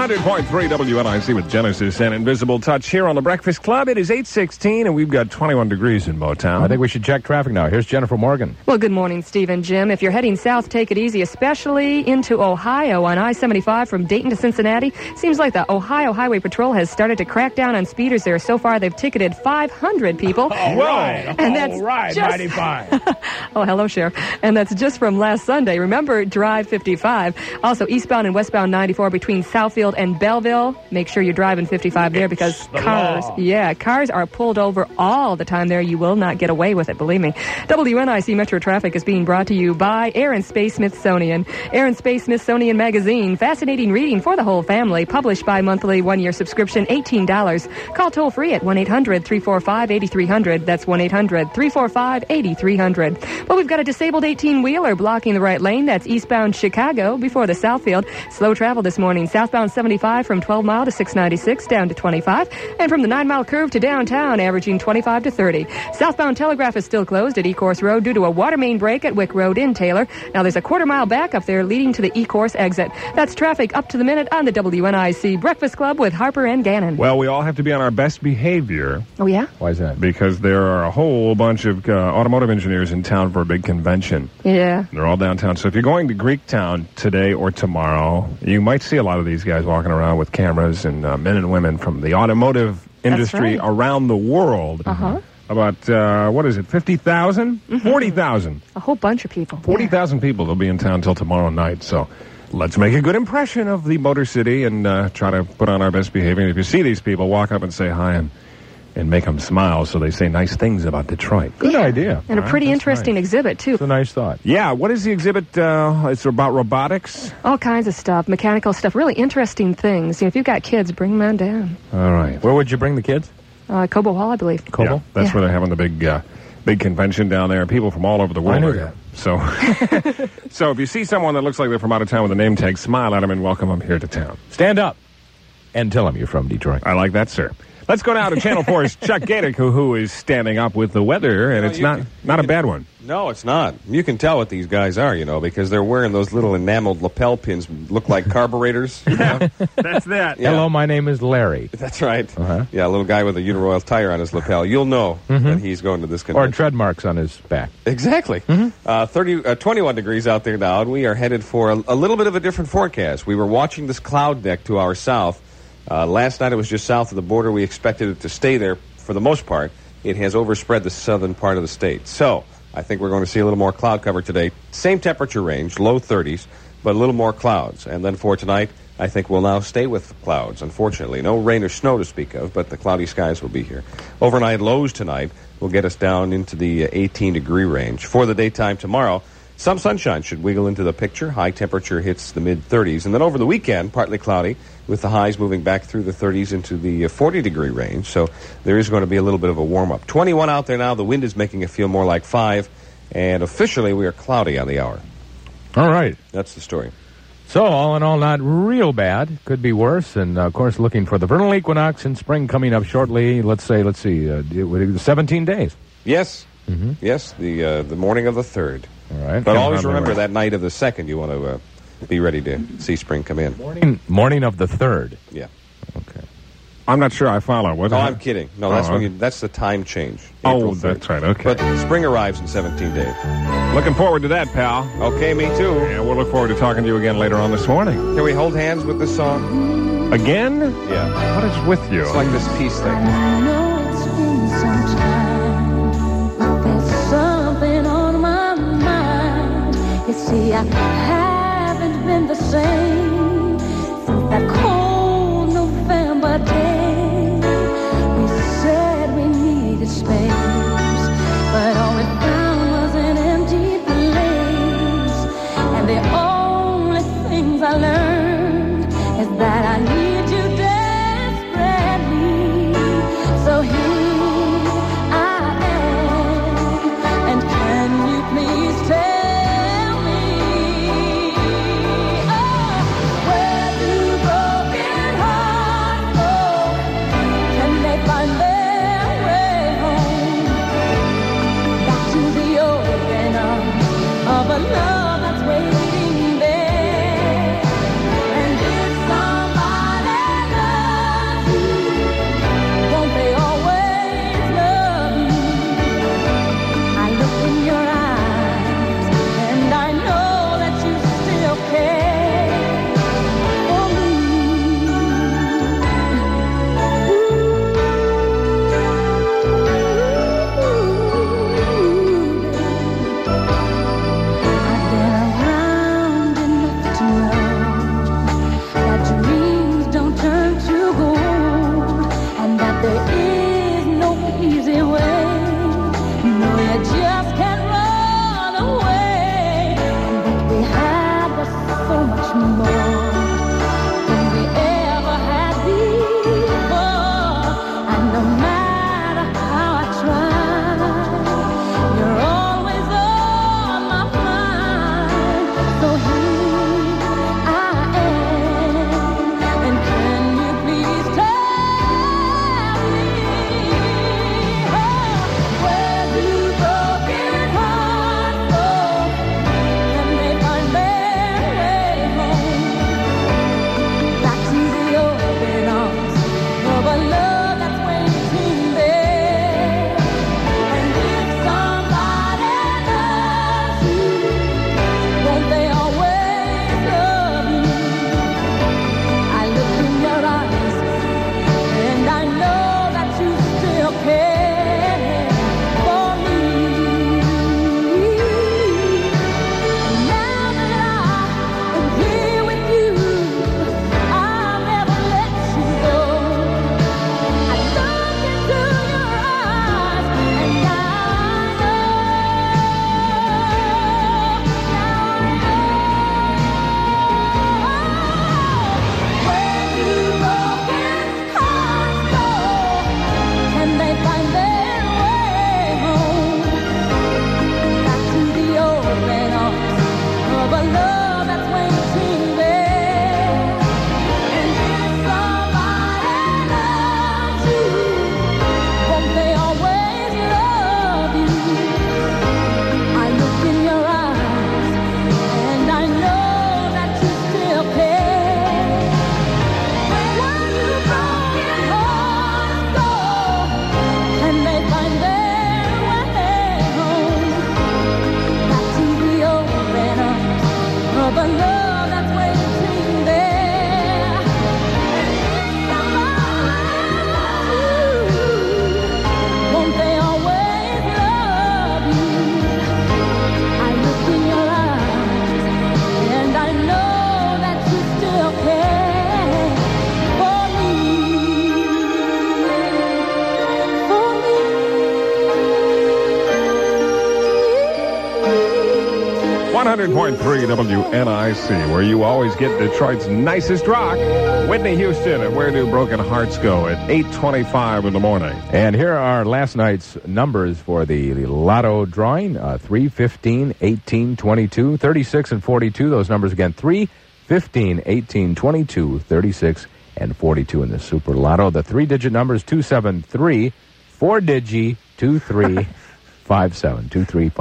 Speaker 7: 100.3 WNIC with Genesis and Invisible Touch here on the Breakfast Club. It is 8:16, and we've got 21 degrees in Motown.
Speaker 8: I think we should check traffic now. Here's Jennifer Morgan.
Speaker 5: Well, good morning, Steve and Jim. If you're heading south, take it easy, especially into Ohio on I-75 from Dayton to Cincinnati. Seems like the Ohio Highway Patrol has started to crack down on speeders there. So far, they've ticketed 500 people.
Speaker 8: All right.
Speaker 5: And that's
Speaker 8: all right,
Speaker 5: just...
Speaker 8: 95.
Speaker 5: Oh, hello, Sheriff. And that's just from last Sunday. Remember, Drive 55. Also, eastbound and westbound 94 between Southfield and Belleville. Make sure you're driving 55 there because cars are pulled over all the time there. You will not get away with it, believe me. WNIC Metro Traffic is being brought to you by Air and Space Smithsonian. Air and Space Smithsonian Magazine. Fascinating reading for the whole family. Published bi-monthly, one-year subscription, $18. Call toll-free at 1-800-345-8300. That's 1-800-345-8300. Well, we've got a disabled 18-wheeler blocking the right lane. That's eastbound Chicago before the Southfield. Slow travel this morning. Southbound 75 from 12 Mile to 696 down to 25. And from the 9 Mile curve to downtown, averaging 25 to 30. Southbound Telegraph is still closed at Ecorse Road due to a water main break at Wick Road in Taylor. Now there's a quarter-mile backup there leading to the Ecorse exit. That's traffic up to the minute on the WNIC Breakfast Club with Harper and Gannon.
Speaker 7: Well, we all have to be on our best behavior.
Speaker 5: Oh, yeah?
Speaker 8: Why is that?
Speaker 7: Because there are a whole bunch of automotive engineers in town for a big convention.
Speaker 5: Yeah.
Speaker 7: They're all downtown. So if you're going to Greektown today or tomorrow, you might see a lot of these guys walking around with cameras and men and women from the automotive industry around the world.
Speaker 5: Uh-huh.
Speaker 7: About, 50,000? 40,000.
Speaker 5: A whole bunch of people.
Speaker 7: 40,000 people. They'll be in town till tomorrow night. So let's make a good impression of the Motor City and try to put on our best behavior. And if you see these people, walk up and say hi and make them smile so they say nice things about Detroit.
Speaker 8: Good idea.
Speaker 5: And a pretty interesting exhibit, too.
Speaker 8: It's a nice thought.
Speaker 7: Yeah, what is the exhibit? It's about robotics?
Speaker 5: All kinds of stuff, mechanical stuff, really interesting things. You know, if you've got kids, bring them on down.
Speaker 7: All right.
Speaker 8: Where would you bring the kids?
Speaker 5: Cobo Hall, I believe.
Speaker 8: Cobo?
Speaker 7: Yeah, that's where they're having the big convention down there. People from all over the world
Speaker 8: I knew
Speaker 7: are here. So, so if you see someone that looks like they're from out of town with a name tag, smile at them and welcome them here to town.
Speaker 8: Stand up and tell them you're from Detroit.
Speaker 7: I like that, sir. Let's go now to Channel 4's Chuck Gadick, who is standing up with the weather, and it's not a bad one.
Speaker 6: No, it's not. You can tell what these guys are, because they're wearing those little enameled lapel pins, look like carburetors.
Speaker 7: That's that.
Speaker 8: Yeah. Hello, my name is Larry.
Speaker 6: That's right.
Speaker 8: Uh-huh.
Speaker 6: Yeah, a little guy with a Uniroyal tire on his lapel. You'll know that he's going to this convention.
Speaker 8: Or tread marks on his back.
Speaker 6: Exactly. 21 degrees out there now, and we are headed for a little bit of a different forecast. We were watching this cloud deck to our south. Last night it was just south of the border. We expected it to stay there for the most part. It has overspread the southern part of the state. So I think we're going to see a little more cloud cover today. Same temperature range, low 30s, but a little more clouds. And then for tonight, I think we'll now stay with clouds, unfortunately. No rain or snow to speak of, but the cloudy skies will be here. Overnight lows tonight will get us down into the 18-degree range. For the daytime tomorrow, some sunshine should wiggle into the picture. High temperature hits the mid-30s. And then over the weekend, partly cloudy, with the highs moving back through the 30s into the 40-degree range. So there is going to be a little bit of a warm-up. 21 out there now. The wind is making it feel more like 5. And officially, we are cloudy on the hour.
Speaker 8: All right.
Speaker 6: That's the story.
Speaker 8: So, all in all, not real bad. Could be worse. And, of course, looking for the vernal equinox and spring coming up shortly. Let's see, 17 days.
Speaker 6: Yes. Yes, the morning of the 3rd.
Speaker 8: All right.
Speaker 6: But always remember that night of the 2nd, you want to be ready to see spring come in.
Speaker 8: Morning of the 3rd.
Speaker 6: Yeah.
Speaker 8: Okay.
Speaker 7: I'm not sure I follow. What?
Speaker 6: Oh, I'm kidding. No, that's that's the time change.
Speaker 7: Oh,
Speaker 6: April 3rd.
Speaker 7: that's right. Okay.
Speaker 6: But spring arrives in 17 days.
Speaker 7: Looking forward to that, pal.
Speaker 6: Okay, me too.
Speaker 7: And we'll look forward to talking to you again later on this morning.
Speaker 6: Can we hold hands with this song?
Speaker 7: Again?
Speaker 6: Yeah.
Speaker 7: What is with you?
Speaker 6: It's like this peace thing.
Speaker 20: I know it's been some time, but there's something on my mind. You see, I haven't been the same since that cold November day. We said we needed space, but all we found was an empty place. And the only things I learned is that I need you desperately. So here I am, and can you please tell me, where do broken hearts go? Can they find their way home? Back to the open arms of a love that's waiting there.
Speaker 7: 100.3 WNIC, where you always get Detroit's nicest rock. Whitney Houston and Where Do Broken Hearts Go at 8:25 in the morning.
Speaker 8: And here are last night's numbers for the Lotto drawing. 3, 15, 18, 22, 36, and 42. Those numbers again, 3, 15, 18, 22, 36, and 42 in the Super Lotto. The three-digit numbers 273, four-digit 2357,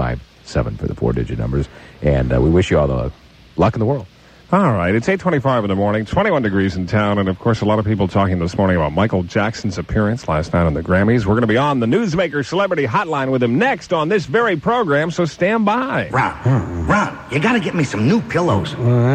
Speaker 8: 2357 for the four-digit numbers. And we wish you all the luck in the world.
Speaker 7: All right, it's 8:25 in the morning, 21 degrees in town, and of course a lot of people talking this morning about Michael Jackson's appearance last night on the Grammys. We're going to be on the Newsmaker Celebrity Hotline with him next on this very program, so stand by.
Speaker 4: Ron, you got to get me some new pillows.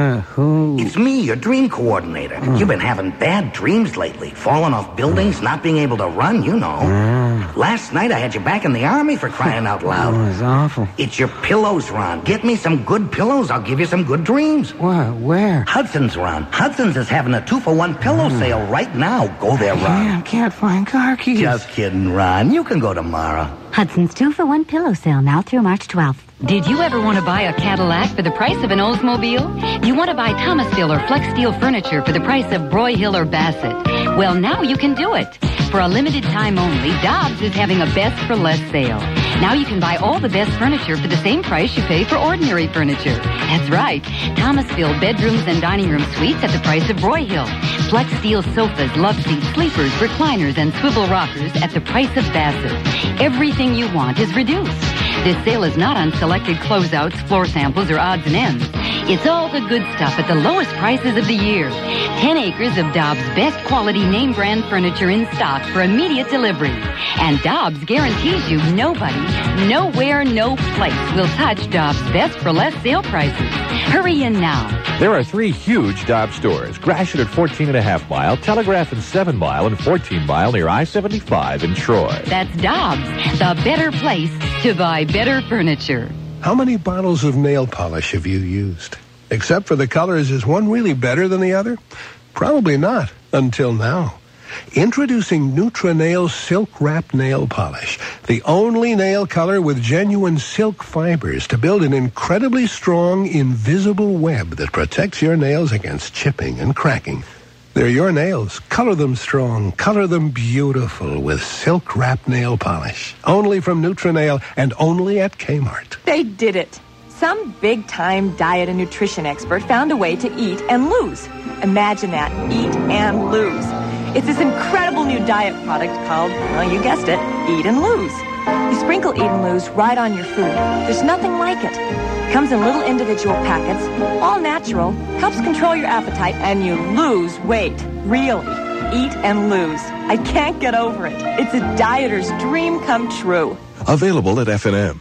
Speaker 13: Who?
Speaker 4: It's me, your dream coordinator. You've been having bad dreams lately, falling off buildings, not being able to run, you know. Last night I had you back in the Army for crying out loud.
Speaker 13: Oh, it's awful.
Speaker 4: It's your pillows, Ron. Get me some good pillows. I'll give you some good dreams.
Speaker 13: What? Where?
Speaker 4: Hudson's, Ron. Hudson's is having a 2-for-1 pillow sale right now. Go there, Ron.
Speaker 13: Can't find car keys.
Speaker 4: Just kidding, Ron. You can go tomorrow.
Speaker 14: Hudson's 2-for-1 pillow sale now through March 12th.
Speaker 15: Did you ever want to buy a Cadillac for the price of an Oldsmobile? You want to buy Thomasville or Flex Steel furniture for the price of Broyhill or Bassett? Well, now you can do it. For a limited time only, Dobbs is having a best for less sale. Now you can buy all the best furniture for the same price you pay for ordinary furniture. That's right. Thomasville bedrooms and dining room suites at the price of Broyhill. Flex Steel sofas, love seats, sleepers, recliners, and swivel rockers at the price of Bassett. Everything you want is reduced. This sale is not on selected closeouts, floor samples, or odds and ends. It's all the good stuff at the lowest prices of the year. 10 acres of Dobbs' best quality name brand furniture in stock for immediate delivery. And Dobbs guarantees you nobody, nowhere, no place will touch Dobbs' best for less sale prices. Hurry in now.
Speaker 17: There are 3 huge Dobbs stores. Gratiot at 14.5 Mile, Telegraph at 7 Mile, and 14 Mile near I-75 in Troy.
Speaker 15: That's Dobbs, the better place to buy better furniture.
Speaker 18: How many bottles of nail polish have you used? Except for the colors, is one really better than the other? Probably not, until now. Introducing Nutrinail Silk Wrap Nail Polish, the only nail color with genuine silk fibers to build an incredibly strong, invisible web that protects your nails against chipping and cracking. They're your nails. Color them strong. Color them beautiful with Silk Wrap Nail Polish. Only from Nutrinail and only at Kmart.
Speaker 27: They did it. Some big-time diet and nutrition expert found a way to eat and lose. Imagine that. Eat and lose. It's this incredible new diet product called, well, you guessed it, Eat and Lose. You sprinkle Eat and Lose right on your food. There's nothing like it. Comes in little individual packets, all natural, helps control your appetite, and you lose weight. Really. Eat and Lose. I can't get over it. It's a dieter's dream come true.
Speaker 3: Available at F&M.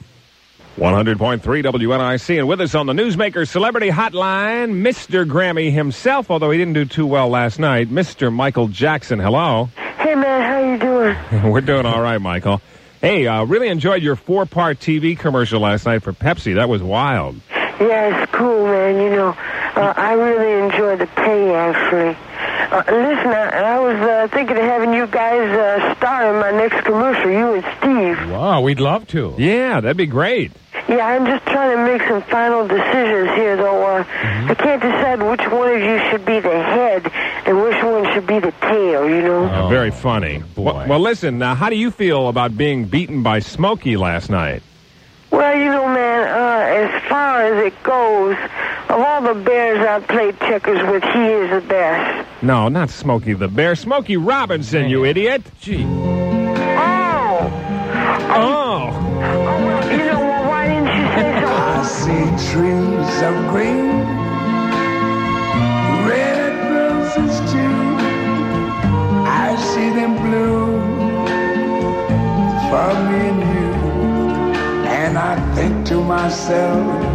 Speaker 7: 100.3 WNIC, and with us on the Newsmaker Celebrity Hotline, Mr. Grammy himself, although he didn't do too well last night, Mr. Michael Jackson. Hello.
Speaker 28: Hey, man, how you doing?
Speaker 7: We're doing all right, Michael. Hey, really enjoyed your 4-part TV commercial last night for Pepsi. That was wild.
Speaker 28: Yeah, it's cool, man. You know, I really enjoyed the pay, actually. Listen, I was thinking of having you guys star in my next commercial, you and Steve.
Speaker 8: Wow, we'd love to.
Speaker 7: Yeah, that'd be great.
Speaker 28: Yeah, I'm just trying to make some final decisions here, though. I can't decide which one of you should be the head and which one should be the tail, you know?
Speaker 7: Very funny. Well, listen, how do you feel about being beaten by Smokey last night?
Speaker 28: Well, you know, man, as far as it goes, of all the bears I've played checkers with, he is the best.
Speaker 7: No, not Smokey the Bear. Smokey Robinson, you idiot. Gee.
Speaker 28: Oh! Well, you know, well, why didn't you say so?
Speaker 9: I see trees of green, red roses too. I see them bloom for me and you. And I think to myself,